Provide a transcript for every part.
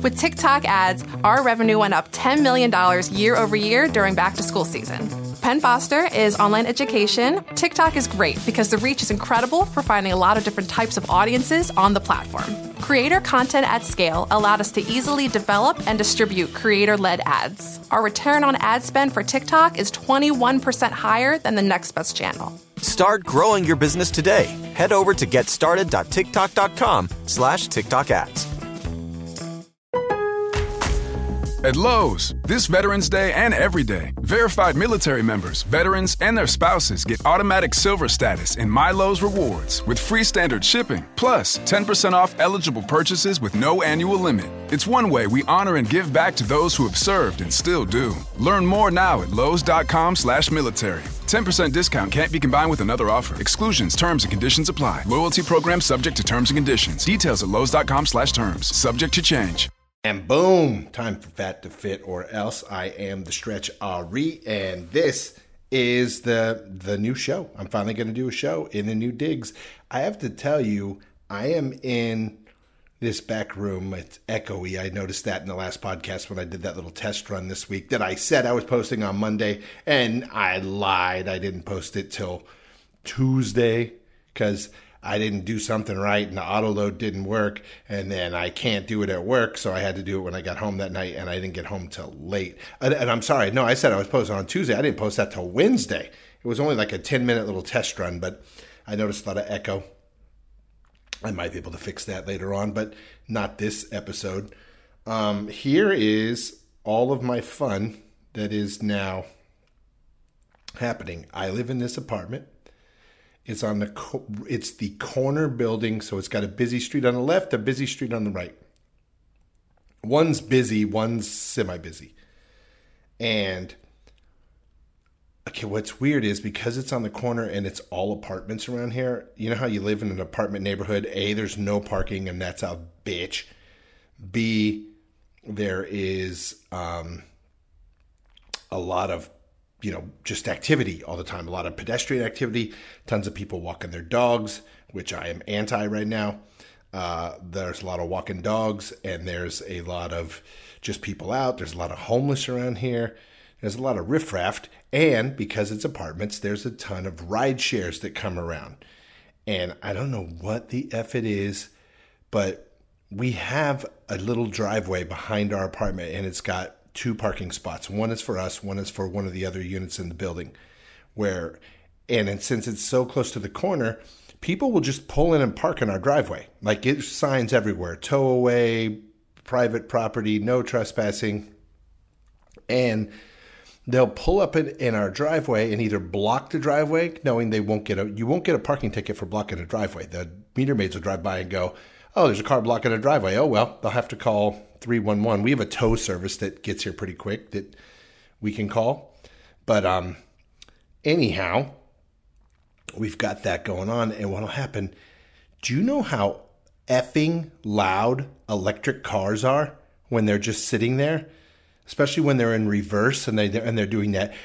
With TikTok ads, our revenue went up $10 million year over year during back-to-school season. Penn Foster is online education. TikTok is great because the reach is incredible for finding a lot of different types of audiences on the platform. Creator content at scale allowed us to easily develop and distribute creator-led ads. Our return on ad spend for TikTok is 21% higher than the next best channel. Start growing your business today. Head over to getstarted.tiktok.com/TikTok ads. At Lowe's, this Veterans Day and every day, verified military members, veterans, and their spouses get automatic silver status in My Lowe's Rewards with free standard shipping, plus 10% off eligible purchases with no annual limit. It's one way we honor and give back to those who have served and still do. Learn more now at lowes.com/military. 10% discount can't be combined with another offer. Exclusions, terms, and conditions apply. Loyalty program subject to terms and conditions. Details at lowes.com/terms. Subject to change. And boom, time for Fat to Fit or Else. I am the Stretch Ari, and this is the new show. I'm finally going to do a show in the new digs. I have to tell you, I am in this back room. It's echoey. I noticed that in the last podcast when I did that little test run this week that I said I was posting on Monday, and I lied. I didn't post it till Tuesday because I didn't do something right and the auto load didn't work, and then I can't do it at work, so I had to do it when I got home that night, and I didn't get home till late. And I'm sorry, no, I said I was posting on Tuesday. I didn't post that till Wednesday. It was only like a 10-minute little test run, but I noticed a lot of echo. I might be able to fix that later on, but not this episode. Here is all of my fun that is now happening. I live in this apartment. It's it's the corner building, so it's got a busy street on the left, a busy street on the right. One's busy, one's semi-busy. And okay, what's weird is because it's on the corner and it's all apartments around here, you know how you live in an apartment neighborhood? A, there's no parking, and that's a bitch. B, there is a lot of just activity all the time, a lot of pedestrian activity, tons of people walking their dogs, which I am anti right now. There's a lot of walking dogs, and there's a lot of just people out. There's a lot of homeless around here. There's a lot of riffraff, and because it's apartments, there's a ton of ride shares that come around. And I don't know what the F it is, but we have a little driveway behind our apartment, and it's got 2 parking spots. One is for us, one is for one of the other units in the building. And since it's so close to the corner, people will just pull in and park in our driveway. Like, there's signs everywhere: tow away, private property, no trespassing. And they'll pull up in our driveway and either block the driveway, knowing you won't get a parking ticket for blocking a driveway. The meter maids will drive by and go, "Oh, there's a car blocking a driveway. Oh, well, they'll have to call 311. We have a tow service that gets here pretty quick that we can call. But anyhow, we've got that going on. And what'll happen, do you know how effing loud electric cars are when they're just sitting there? Especially when they're in reverse and they're doing that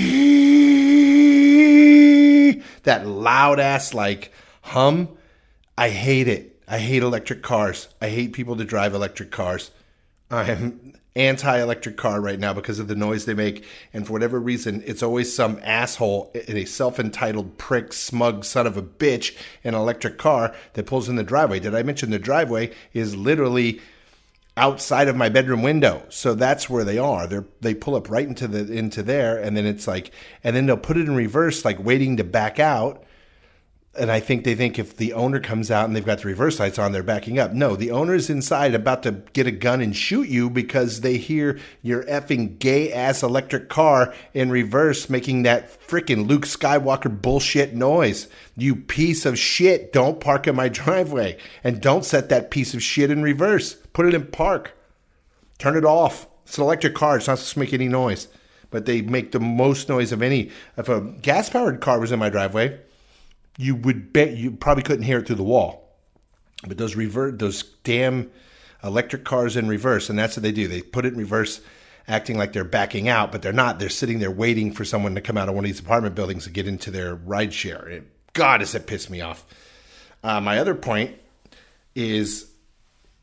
that loud ass like hum. I hate it. I hate electric cars. I hate people that drive electric cars. I'm anti-electric car right now because of the noise they make. And for whatever reason, it's always some asshole in a self-entitled prick, smug son of a bitch in an electric car that pulls in the driveway. Did I mention the driveway is literally outside of my bedroom window? So that's where they are. They pull up right into there, and then it's like, and then they'll put it in reverse, like waiting to back out. And I think they think if the owner comes out and they've got the reverse lights on, they're backing up. No, the owner's inside about to get a gun and shoot you because they hear your effing gay-ass electric car in reverse making that freaking Luke Skywalker bullshit noise. You piece of shit, don't park in my driveway. And don't set that piece of shit in reverse. Put it in park. Turn it off. It's an electric car. It's not supposed to make any noise. But they make the most noise of any. If a gas-powered car was in my driveway, you would bet you probably couldn't hear it through the wall. But those damn electric cars in reverse, and that's what they do. They put it in reverse, acting like they're backing out, but they're not. They're sitting there waiting for someone to come out of one of these apartment buildings to get into their ride share. God, does it piss me off. My other point is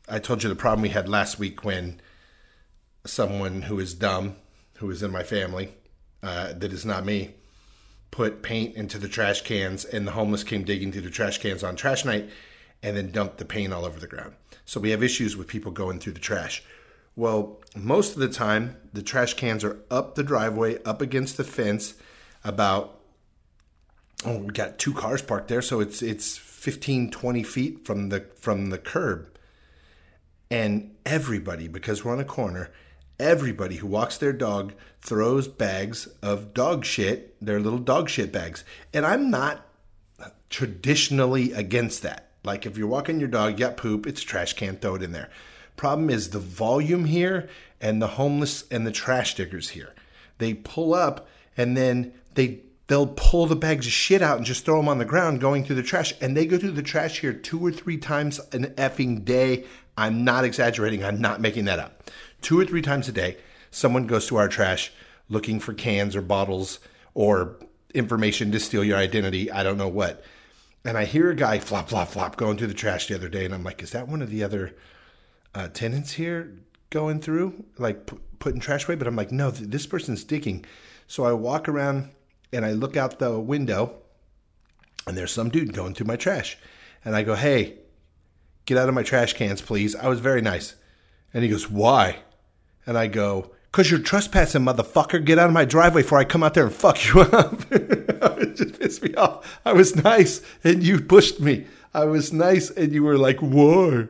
I told you the problem we had last week when someone who is dumb, who is in my family, that is not me, put paint into the trash cans, and the homeless came digging through the trash cans on trash night and then dumped the paint all over the ground. So we have issues with people going through the trash. Well, most of the time, the trash cans are up the driveway, up against the fence, about, we got 2 cars parked there, so it's 15, 20 feet from the curb. And everybody, because we're on a corner, everybody who walks their dog throws bags of dog shit, their little dog shit bags. And I'm not traditionally against that. Like if you're walking your dog, you got poop, it's a trash can, throw it in there. Problem is the volume here and the homeless and the trash diggers here. They pull up and then they'll pull the bags of shit out and just throw them on the ground going through the trash. And they go through the trash here 2 or 3 times an effing day. I'm not exaggerating. I'm not making that up. 2 or 3 times a day, someone goes through our trash looking for cans or bottles or information to steal your identity. I don't know what. And I hear a guy flop, flop, flop going through the trash the other day. And I'm like, is that one of the other tenants here going through, like putting trash away? But I'm like, no, this person's digging. So I walk around and I look out the window and there's some dude going through my trash. And I go, hey, get out of my trash cans, please. I was very nice. And he goes, why? And I go, because you're trespassing, motherfucker. Get out of my driveway before I come out there and fuck you up. It just pissed me off. I was nice and you pushed me. I was nice and you were like, why?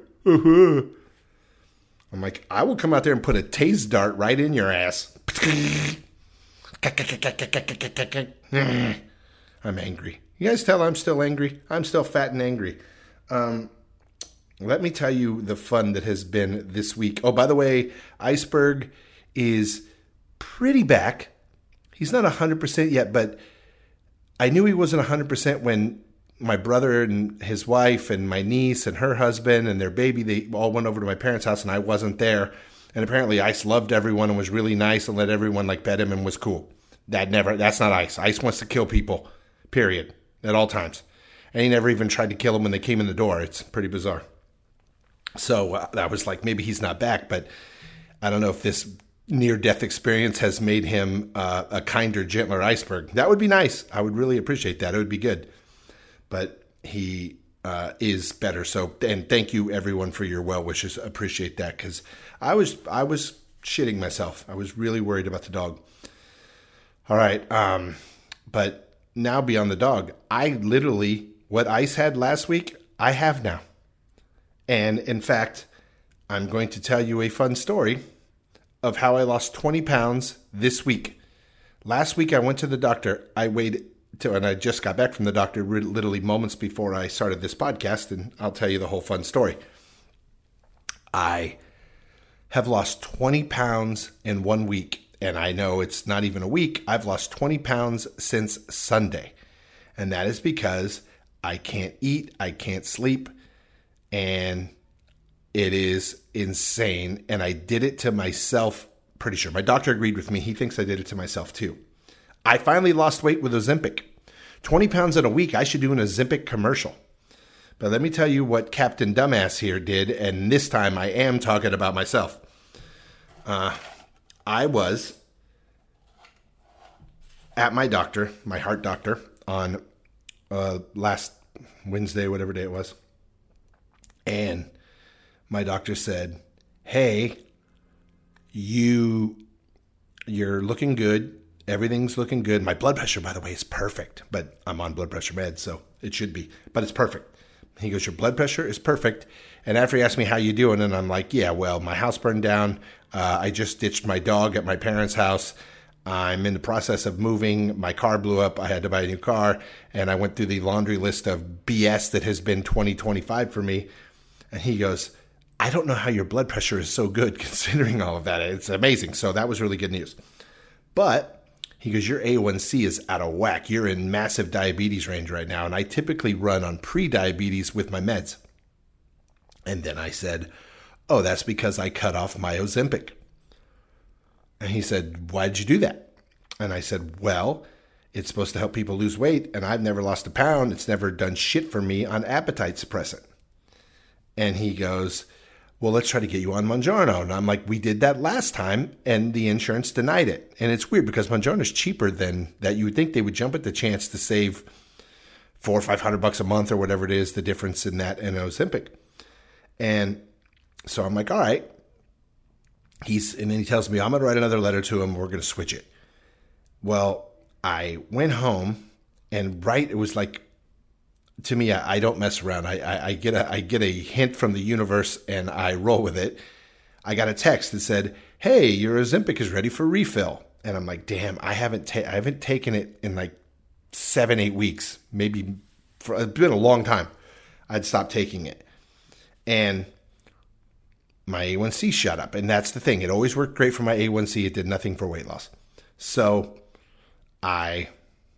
I'm like, I will come out there and put a tase dart right in your ass. I'm angry. You guys tell I'm still angry? I'm still fat and angry. Let me tell you the fun that has been this week. Oh, by the way, Iceberg is pretty back. He's not 100% yet, but I knew he wasn't 100% when my brother and his wife and my niece and her husband and their baby, they all went over to my parents' house and I wasn't there. And apparently Ice loved everyone and was really nice and let everyone like pet him and was cool. That's not Ice. Ice wants to kill people, period, at all times. And he never even tried to kill them when they came in the door. It's pretty bizarre. So I was like, maybe he's not back, but I don't know if this near-death experience has made him a kinder, gentler Iceberg. That would be nice. I would really appreciate that. It would be good. But he is better. So, and thank you everyone for your well wishes. Appreciate that because I was shitting myself. I was really worried about the dog. All right, but now beyond the dog, I literally what Ice had last week, I have now, and in fact, I'm going to tell you a fun story of how I lost 20 pounds this week. Last week I went to the doctor. And I just got back from the doctor literally moments before I started this podcast, and I'll tell you the whole fun story. I have lost 20 pounds in 1 week, and I know it's not even a week. I've lost 20 pounds since Sunday, and that is because I can't eat, I can't sleep, and it is insane, and I did it to myself, pretty sure. My doctor agreed with me. He thinks I did it to myself too. I finally lost weight with Ozempic. 20 pounds in a week, I should do an Ozempic commercial. But let me tell you what Captain Dumbass here did, and this time I am talking about myself. I was at my doctor, my heart doctor, on last Wednesday, whatever day it was. And my doctor said, hey, you're looking good. Everything's looking good. My blood pressure, by the way, is perfect, but I'm on blood pressure meds, so it should be. But it's perfect. He goes, your blood pressure is perfect. And after he asked me how you doing, and I'm like, yeah, well, my house burned down. I just ditched my dog at my parents' house. I'm in the process of moving. My car blew up. I had to buy a new car. And I went through the laundry list of BS that has been 2025 for me. And he goes, I don't know how your blood pressure is so good considering all of that. It's amazing. So that was really good news. But he goes, your A1C is out of whack. You're in massive diabetes range right now. And I typically run on pre-diabetes with my meds. And then I said, oh, that's because I cut off my Ozempic. And he said, why'd you do that? And I said, well, it's supposed to help people lose weight. And I've never lost a pound. It's never done shit for me on appetite suppressant. And he goes, well, let's try to get you on Mounjaro. And I'm like, we did that last time and the insurance denied it. And it's weird because Mounjaro is cheaper than that. You would think they would jump at the chance to save $400 or $500 a month or whatever it is, the difference in that and Ozempic. And so I'm like, all right. And then he tells me, I'm going to write another letter to him. We're going to switch it. Well, I went home and it was like, to me, I don't mess around. I get a hint from the universe and I roll with it. I got a text that said, hey, your Ozempic is ready for refill. And I'm like, damn, I haven't taken it in like 7-8 weeks. Maybe it's been a long time. I'd stopped taking it. And my A1C shot up. And that's the thing. It always worked great for my A1C. It did nothing for weight loss. So I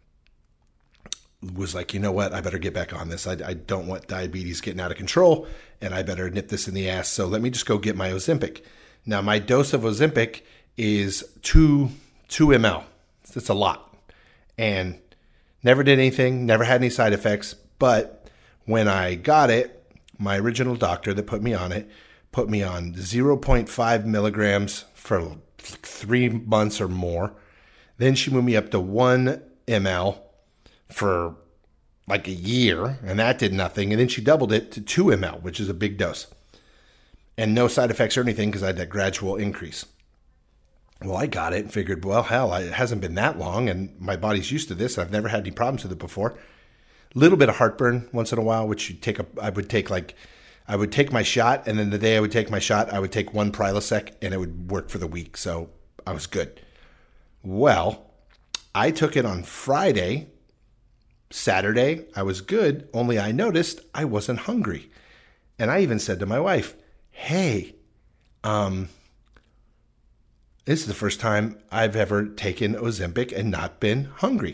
was like, you know what? I better get back on this. I don't want diabetes getting out of control, and I better nip this in the ass. So let me just go get my Ozempic. Now, my dose of Ozempic is 2 ml. That's a lot. And never did anything, never had any side effects. But when I got it, my original doctor that put me on it put me on 0.5 milligrams for 3 months or more. Then she moved me up to 1 ml for like a year, and that did nothing. And then she doubled it to 2 ml, which is a big dose. And no side effects or anything because I had that gradual increase. Well, I got it and figured, well, hell, it hasn't been that long, and my body's used to this. I've never had any problems with it before. A little bit of heartburn once in a while, which I would take my shot, and then the day I would take my shot, I would take 1 Prilosec, and it would work for the week. So I was good. Well, I took it on Friday. Saturday, I was good, only I noticed I wasn't hungry. And I even said to my wife, hey, this is the first time I've ever taken Ozempic and not been hungry.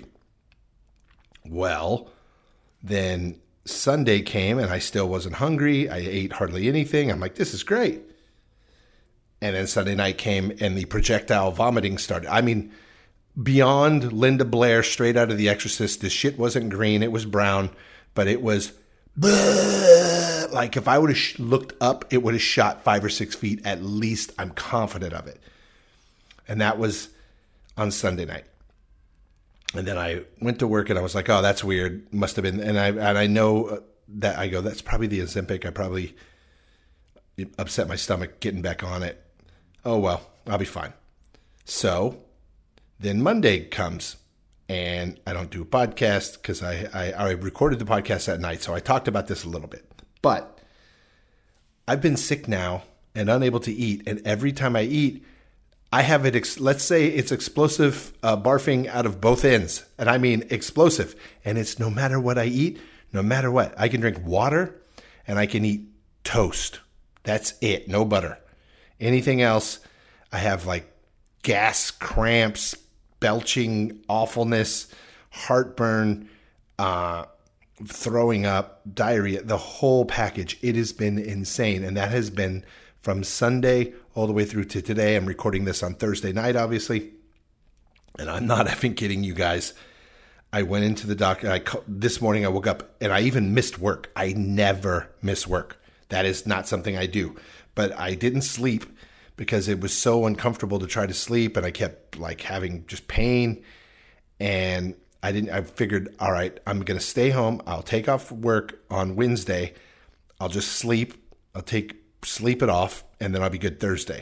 Well, then Sunday came and I still wasn't hungry. I ate hardly anything. I'm like, this is great. And then Sunday night came and the projectile vomiting started. I mean, beyond Linda Blair, straight out of The Exorcist, this shit wasn't green. It was brown, but it was like if I would have looked up, it would have shot 5 or 6 feet at least. I'm confident of it. And that was on Sunday night. And then I went to work and I was like, oh, that's weird. Must have been. And I know that I go, that's probably the Ozempic. I probably upset my stomach getting back on it. Oh, well, I'll be fine. So then Monday comes and I don't do a podcast because I recorded the podcast that night. So I talked about this a little bit. But I've been sick now and unable to eat. And every time I eat, I have it, let's say it's explosive barfing out of both ends. And I mean explosive. And it's no matter what I eat, no matter what. I can drink water and I can eat toast. That's it. No butter. Anything else, I have like gas, cramps, belching, awfulness, heartburn, throwing up, diarrhea, the whole package. It has been insane. And that has been from Sunday all the way through to today. I'm recording this on Thursday night, obviously. And I'm not effing kidding you guys. I went into the doctor. This morning I woke up and I even missed work. I never miss work. That is not something I do. But I didn't sleep because it was so uncomfortable to try to sleep. And I kept like having just pain. And I figured, all right, I'm going to stay home. I'll take off work on Wednesday. I'll just sleep. Sleep it off, and then I'll be good Thursday.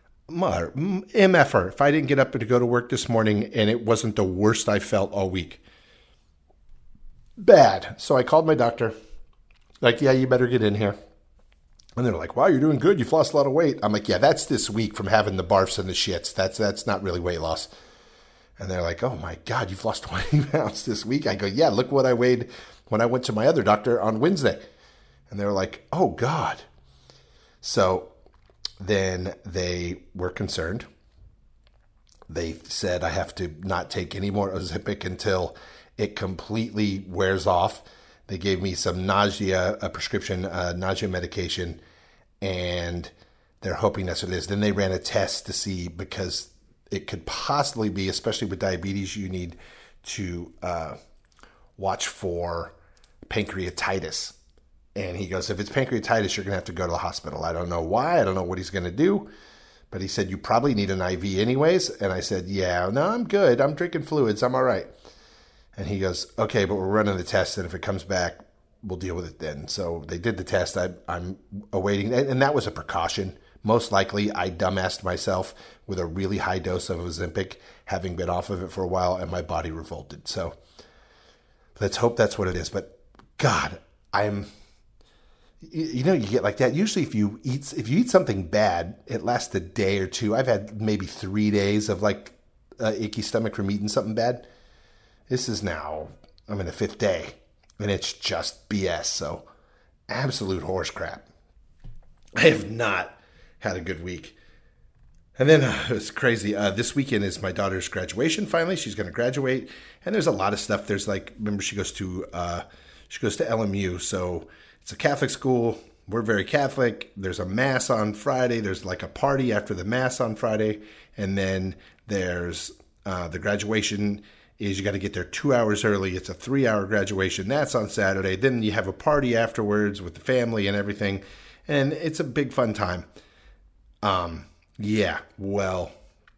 MFR. If I didn't get up to go to work this morning and it wasn't the worst I felt all week. Bad. So I called my doctor. Like, yeah, you better get in here. And they're like, wow, you're doing good. You've lost a lot of weight. I'm like, yeah, that's this week from having the barfs and the shits. That's not really weight loss. And they're like, oh my God, you've lost 20 pounds this week. I go, yeah, look what I weighed when I went to my other doctor on Wednesday. And they were like, oh God. So then they were concerned. They said I have to not take any more Ozempic until it completely wears off. They gave me some a prescription nausea medication, and they're hoping that's what it is. Then they ran a test to see, because it could possibly be, especially with diabetes, you need to watch for pancreatitis. And he goes, if it's pancreatitis, you're going to have to go to the hospital. I don't know why. I don't know what he's going to do. But he said, you probably need an IV anyways. And I said, yeah, no, I'm good. I'm drinking fluids. I'm all right. And he goes, okay, but we're running the test. And if it comes back, we'll deal with it then. So they did the test. I'm awaiting. And that was a precaution. Most likely, I dumbassed myself with a really high dose of Ozempic, having been off of it for a while, and my body revolted. So let's hope that's what it is. But God, you get like that. Usually if you eat something bad, it lasts a day or two. I've had maybe 3 days of like icky stomach from eating something bad. This is now, I'm in the 5th day, and it's just BS. So absolute horse crap. I have not had a good week. And then it was crazy. This weekend is my daughter's graduation. Finally, she's going to graduate, and there's a lot of stuff. There's like, remember, she goes to LMU, so it's a Catholic school. We're very Catholic. There's a mass on Friday. There's like a party after the mass on Friday, and then there's the graduation. Is you got to get there 2 hours early. It's a 3-hour graduation. That's on Saturday. Then you have a party afterwards with the family and everything, and it's a big fun time. Yeah, well,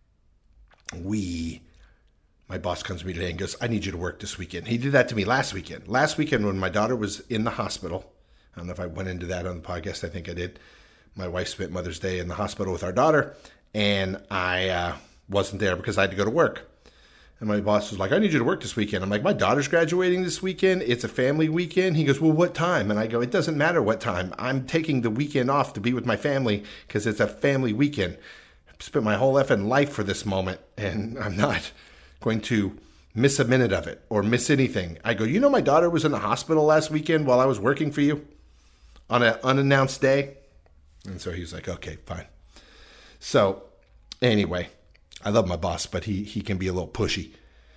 my boss comes to me today and goes, I need you to work this weekend. He did that to me last weekend. Last weekend when my daughter was in the hospital, I don't know if I went into that on the podcast. I think I did. My wife spent Mother's Day in the hospital with our daughter, and I wasn't there because I had to go to work. And my boss was like, I need you to work this weekend. I'm like, my daughter's graduating this weekend. It's a family weekend. He goes, well, what time? And I go, it doesn't matter what time. I'm taking the weekend off to be with my family because it's a family weekend. I've spent my whole effing life for this moment, and I'm not going to miss a minute of it or miss anything. I go, you know, my daughter was in the hospital last weekend while I was working for you on an unannounced day. And so he's like, okay, fine. So anyway, I love my boss, but he can be a little pushy.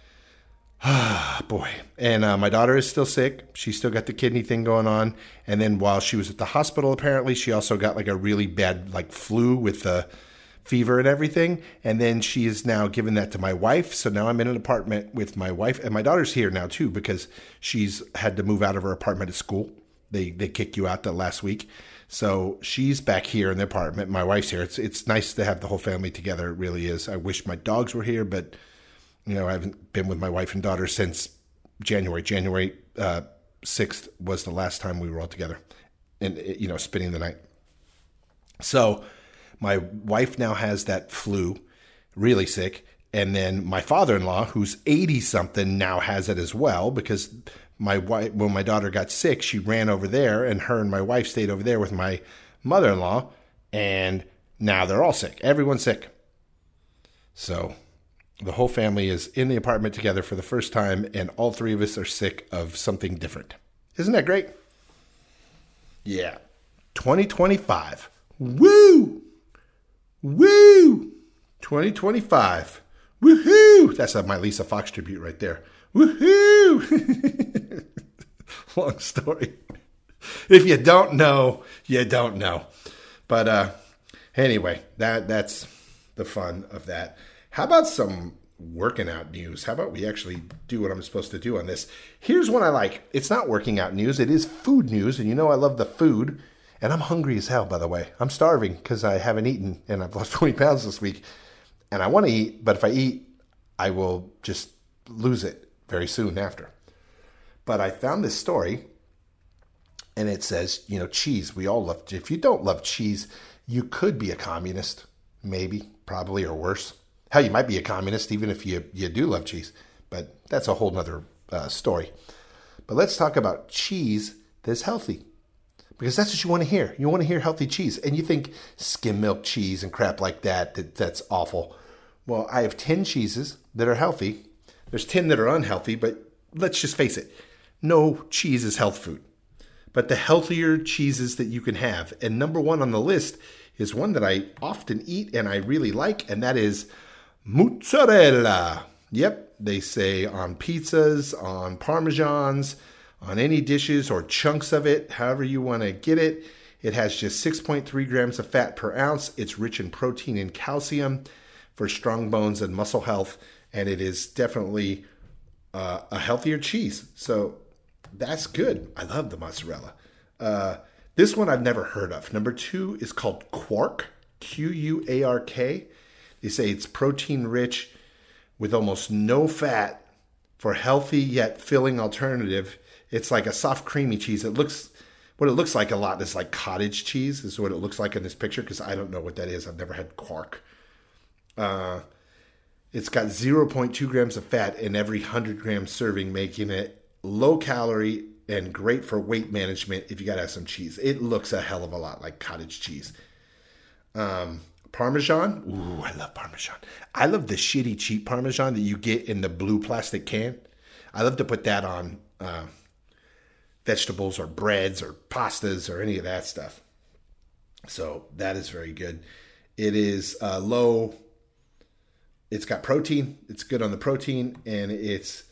Ah, boy. And my daughter is still sick. She's still got the kidney thing going on. And then while she was at the hospital, apparently, she also got like a really bad like flu with fever and everything. And then she is now giving that to my wife. So now I'm in an apartment with my wife. And my daughter's here now, too, because she's had to move out of her apartment at school. They kicked you out the last week. So she's back here in the apartment. My wife's here. It's nice to have the whole family together. It really is. I wish my dogs were here, but you know, I haven't been with my wife and daughter since January. January 6th was the last time we were all together and, you know, spending the night. So my wife now has that flu, really sick. And then my father-in-law, who's 80-something, now has it as well because my wife, when my daughter got sick, she ran over there, and her and my wife stayed over there with my mother-in-law, and now they're all sick. Everyone's sick. So the whole family is in the apartment together for the first time, and all three of us are sick of something different. Isn't that great? Yeah. 2025. Woo! Woo! 2025. Woohoo! That's my Lisa Fox tribute right there. Woohoo! Long story. If you don't know, you don't know. But anyway, that's the fun of that. How about some working out news? How about we actually do what I'm supposed to do on this? Here's one I like. It's not working out news. It is food news. And you know I love the food. And I'm hungry as hell, by the way. I'm starving because I haven't eaten. And I've lost 20 pounds this week. And I want to eat. But if I eat, I will just lose it very soon after. But I found this story. And it says, you know, cheese. We all love. If you don't love cheese, you could be a communist. Maybe, probably, or worse. Hell, you might be a communist even if you do love cheese. But that's a whole nother story. But let's talk about cheese that's healthy. Because that's what you want to hear. You want to hear healthy cheese. And you think skim milk cheese and crap like that's awful. Well, I have 10 cheeses that are healthy. There's 10 that are unhealthy, but let's just face it. No cheese is health food. But the healthier cheeses that you can have. And number one on the list is one that I often eat and I really like, and that is mozzarella. Yep, they say on pizzas, on parmesans, on any dishes or chunks of it, however you want to get it. It has just 6.3 grams of fat per ounce. It's rich in protein and calcium for strong bones and muscle health, and it is definitely a healthier cheese. So that's good. I love the mozzarella. This one I've never heard of. Number 2 is called Quark, Quark. They say it's protein rich with almost no fat for healthy yet filling alternative. It's like a soft creamy cheese. What it looks like a lot is like cottage cheese is what it looks like in this picture, because I don't know what that is. I've never had Quark. It's got 0.2 grams of fat in every 100 gram serving, making it low calorie and great for weight management if you got to have some cheese. It looks a hell of a lot like cottage cheese. Parmesan. Ooh, I love Parmesan. I love the shitty cheap Parmesan that you get in the blue plastic can. I love to put that on vegetables or breads or pastas or any of that stuff. So that is very good. It is low. It's got protein. It's good on the protein, and it's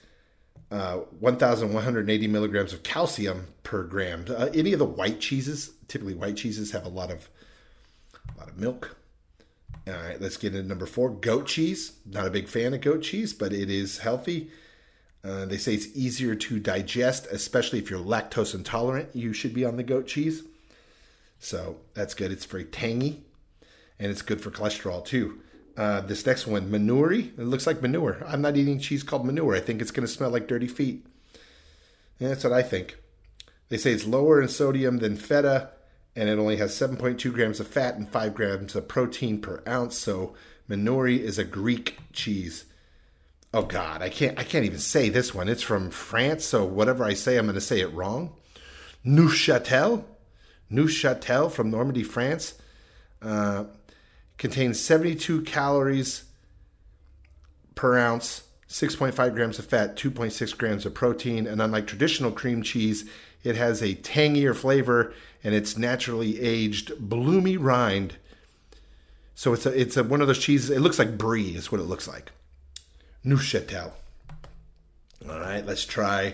1,180 milligrams of calcium per gram. Any of the white cheeses, typically white cheeses, have a lot of milk. All right, let's get into number 4, goat cheese. Not a big fan of goat cheese, but it is healthy. They say it's easier to digest, especially if you're lactose intolerant. You should be on the goat cheese. So that's good. It's very tangy, and it's good for cholesterol too. This next one, manuri. It looks like manure. I'm not eating cheese called manure. I think it's going to smell like dirty feet. Yeah, that's what I think. They say it's lower in sodium than feta, and it only has 7.2 grams of fat and 5 grams of protein per ounce. So manuri is a Greek cheese. Oh God, I can't even say this one. It's from France, so whatever I say, I'm going to say it wrong. Neuchâtel from Normandy, France. Contains 72 calories per ounce, 6.5 grams of fat, 2.6 grams of protein. And unlike traditional cream cheese, it has a tangier flavor, and it's naturally aged bloomy rind. So it's one of those cheeses. It looks like brie is what it looks like. Neuchâtel. All right, let's try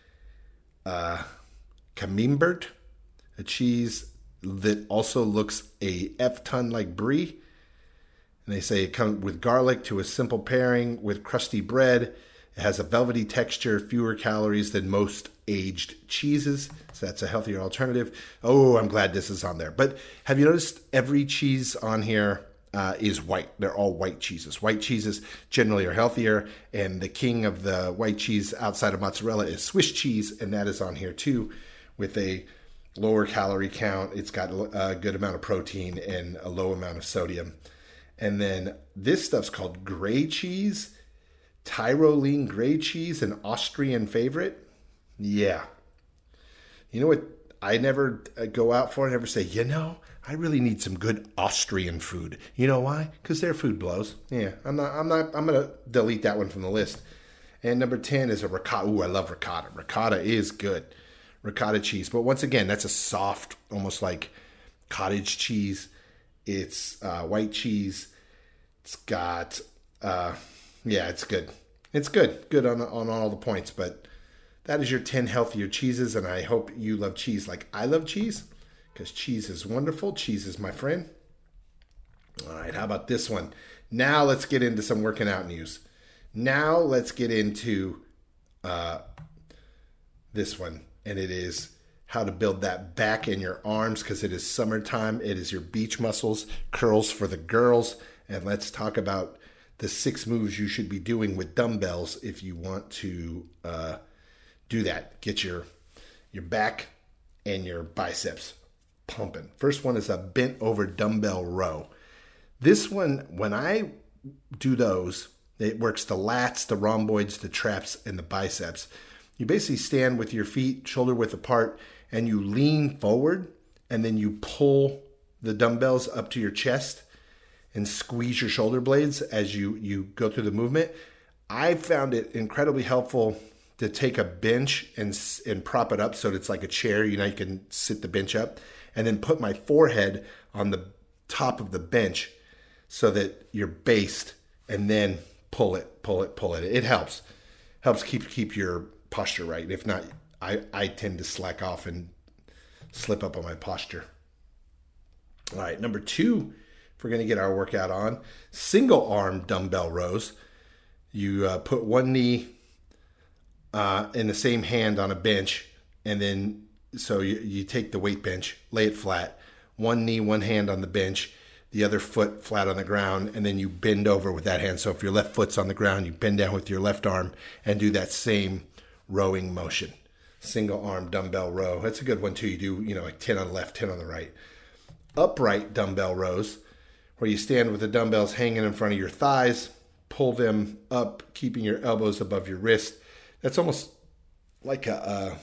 Camembert, a cheese that also looks a F-ton like brie. And they say it comes with garlic to a simple pairing with crusty bread. It has a velvety texture, fewer calories than most aged cheeses. So that's a healthier alternative. Oh, I'm glad this is on there. But have you noticed every cheese on here is white? They're all white cheeses. White cheeses generally are healthier. And the king of the white cheese outside of mozzarella is Swiss cheese. And that is on here too, with a lower calorie count. It's got a good amount of protein and a low amount of sodium. And then this stuff's called gray cheese. Tyrolean gray cheese, an Austrian favorite. Yeah. You know what I never go out for? I never say, I really need some good Austrian food. You know why? Because their food blows. Yeah, I'm going to delete that one from the list. And number 10 is a ricotta. Ooh, I love ricotta. Ricotta is good. Ricotta cheese. But once again, that's a soft, almost like cottage cheese. It's white cheese. It's got, it's good. It's good. Good on all the points. But that is your 10 healthier cheeses. And I hope you love cheese like I love cheese. Because cheese is wonderful. Cheese is my friend. All right, how about this one? Now let's get into some working out news. Now let's get into this one. And it is how to build that back in your arms, because it is summertime. It is your beach muscles, curls for the girls. And let's talk about the 6 moves you should be doing with dumbbells if you want to do that. Get your back and your biceps pumping. First one is a bent over dumbbell row. This one, when I do those, it works the lats, the rhomboids, the traps, and the biceps. You basically stand with your feet shoulder width apart, and you lean forward, and then you pull the dumbbells up to your chest and squeeze your shoulder blades as you go through the movement. I found it incredibly helpful to take a bench and prop it up so it's like a chair. You can sit the bench up, and then put my forehead on the top of the bench so that you're based, and then pull it. It helps keep your posture right. If not, I tend to slack off and slip up on my posture. All right, number 2, if we're going to get our workout on, single arm dumbbell rows. You put one knee in the same hand on a bench, and then so you take the weight bench, lay it flat, one knee, one hand on the bench, the other foot flat on the ground, and then you bend over with that hand. So if your left foot's on the ground, you bend down with your left arm and do that same rowing motion. Single arm dumbbell row. That's a good one too. You do, like 10 on the left, 10 on the right. Upright dumbbell rows, where you stand with the dumbbells hanging in front of your thighs, pull them up, keeping your elbows above your wrist. That's almost like a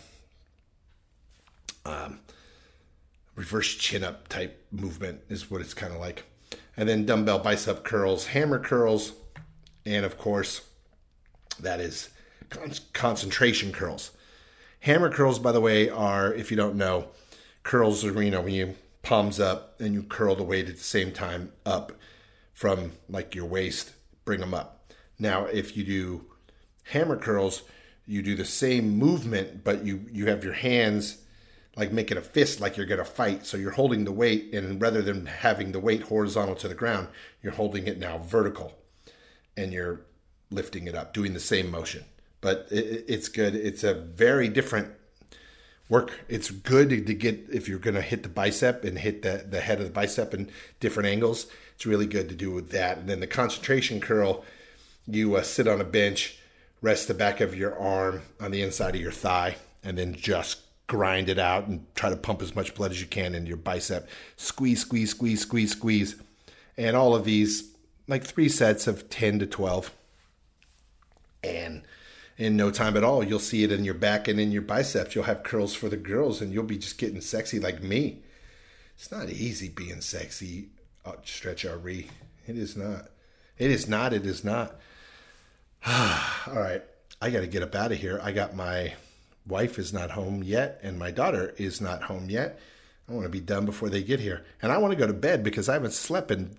reverse chin-up type movement is what it's kind of like. And then dumbbell bicep curls, hammer curls, and of course, that is concentration curls. Hammer curls, by the way, are, if you don't know, curls are, when you palms up and you curl the weight at the same time up from like your waist, bring them up. Now, if you do hammer curls, you do the same movement, but you have your hands like making a fist like you're going to fight. So you're holding the weight, and rather than having the weight horizontal to the ground, you're holding it now vertical, and you're lifting it up, doing the same motion. But it's good. It's a very different work. It's good to get, if you're going to hit the bicep and hit the head of the bicep in different angles, it's really good to do with that. And then the concentration curl, you sit on a bench, rest the back of your arm on the inside of your thigh, and then just grind it out and try to pump as much blood as you can into your bicep. Squeeze, squeeze, squeeze, squeeze, squeeze. And all of these, like 3 sets of 10 to 12. And in no time at all, you'll see it in your back and in your biceps. You'll have curls for the girls, and you'll be just getting sexy like me. It's not easy being sexy, Stretch RE. It is not. It is not. It is not. All right. I got to get up out of here. My wife is not home yet, and my daughter is not home yet. I want to be done before they get here. And I want to go to bed because I haven't slept in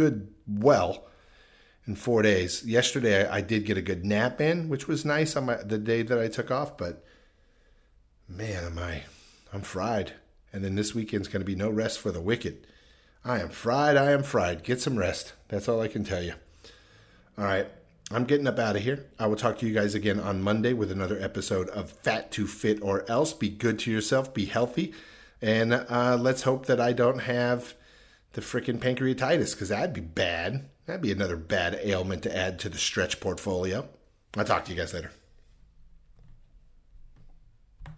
in 4 days. Yesterday, I did get a good nap in, which was nice on the day that I took off. But man, I'm fried. And then this weekend's going to be no rest for the wicked. I am fried. I am fried. Get some rest. That's all I can tell you. All right. I'm getting up out of here. I will talk to you guys again on Monday with another episode of Fat to Fit or Else. Be good to yourself. Be healthy. And let's hope that I don't have the freaking pancreatitis, because that'd be bad. That'd be another bad ailment to add to the stretch portfolio. I'll talk to you guys later.